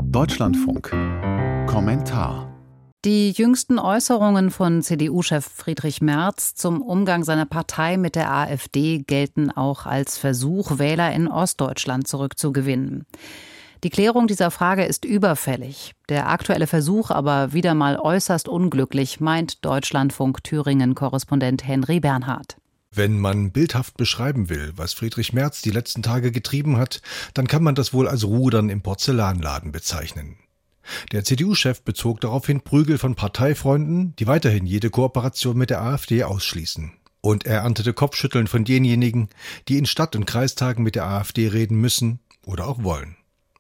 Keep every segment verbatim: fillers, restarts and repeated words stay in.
Deutschlandfunk. Kommentar. Die jüngsten Äußerungen von C D U-Chef Friedrich Merz zum Umgang seiner Partei mit der AfD gelten auch als Versuch, Wähler in Ostdeutschland zurückzugewinnen. Die Klärung dieser Frage ist überfällig. Der aktuelle Versuch aber wieder mal äußerst unglücklich, meint Deutschlandfunk-Thüringen-Korrespondent Henry Bernhard. Wenn man bildhaft beschreiben will, was Friedrich Merz die letzten Tage getrieben hat, dann kann man das wohl als Rudern im Porzellanladen bezeichnen. Der C D U-Chef bezog daraufhin Prügel von Parteifreunden, die weiterhin jede Kooperation mit der AfD ausschließen. Und er erntete Kopfschütteln von denjenigen, die in Stadt- und Kreistagen mit der AfD reden müssen oder auch wollen.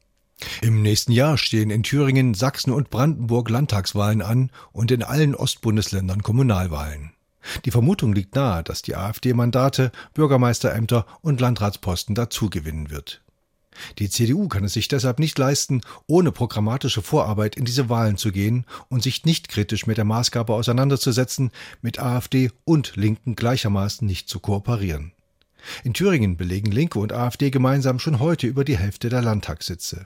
Im nächsten Jahr stehen in Thüringen, Sachsen und Brandenburg Landtagswahlen an und in allen Ostbundesländern Kommunalwahlen. Die Vermutung liegt nahe, dass die AfD Mandate, Bürgermeisterämter und Landratsposten dazugewinnen wird. Die C D U kann es sich deshalb nicht leisten, ohne programmatische Vorarbeit in diese Wahlen zu gehen und sich nicht kritisch mit der Maßgabe auseinanderzusetzen, mit AfD und Linken gleichermaßen nicht zu kooperieren. In Thüringen belegen Linke und AfD gemeinsam schon heute über die Hälfte der Landtagssitze.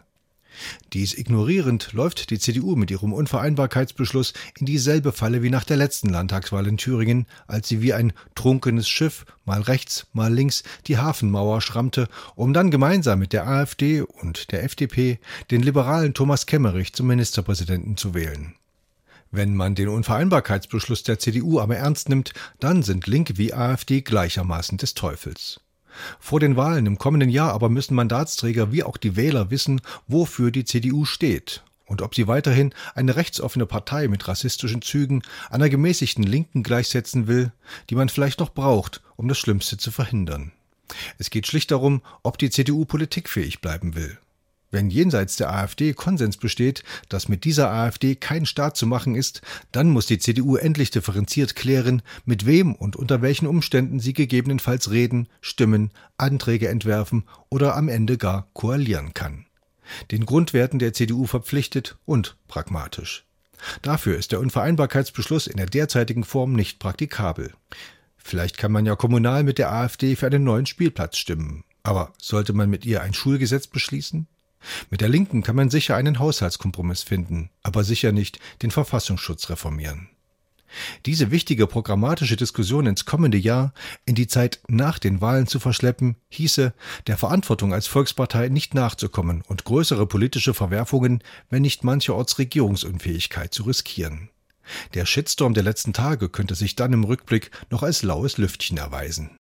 Dies ignorierend läuft die C D U mit ihrem Unvereinbarkeitsbeschluss in dieselbe Falle wie nach der letzten Landtagswahl in Thüringen, als sie wie ein trunkenes Schiff mal rechts, mal links die Hafenmauer schrammte, um dann gemeinsam mit der AfD und der F D P den liberalen Thomas Kemmerich zum Ministerpräsidenten zu wählen. Wenn man den Unvereinbarkeitsbeschluss der C D U aber ernst nimmt, dann sind Linke wie AfD gleichermaßen des Teufels. Vor den Wahlen im kommenden Jahr aber müssen Mandatsträger wie auch die Wähler wissen, wofür die C D U steht und ob sie weiterhin eine rechtsoffene Partei mit rassistischen Zügen einer gemäßigten Linken gleichsetzen will, die man vielleicht noch braucht, um das Schlimmste zu verhindern. Es geht schlicht darum, ob die C D U politikfähig bleiben will. Wenn jenseits der AfD Konsens besteht, dass mit dieser AfD kein Staat zu machen ist, dann muss die C D U endlich differenziert klären, mit wem und unter welchen Umständen sie gegebenenfalls reden, stimmen, Anträge entwerfen oder am Ende gar koalieren kann. Den Grundwerten der C D U verpflichtet und pragmatisch. Dafür ist der Unvereinbarkeitsbeschluss in der derzeitigen Form nicht praktikabel. Vielleicht kann man ja kommunal mit der AfD für einen neuen Spielplatz stimmen. Aber sollte man mit ihr ein Schulgesetz beschließen? Mit der Linken kann man sicher einen Haushaltskompromiss finden, aber sicher nicht den Verfassungsschutz reformieren. Diese wichtige programmatische Diskussion ins kommende Jahr, in die Zeit nach den Wahlen zu verschleppen, hieße, der Verantwortung als Volkspartei nicht nachzukommen und größere politische Verwerfungen, wenn nicht mancherorts Regierungsunfähigkeit zu riskieren. Der Shitstorm der letzten Tage könnte sich dann im Rückblick noch als laues Lüftchen erweisen.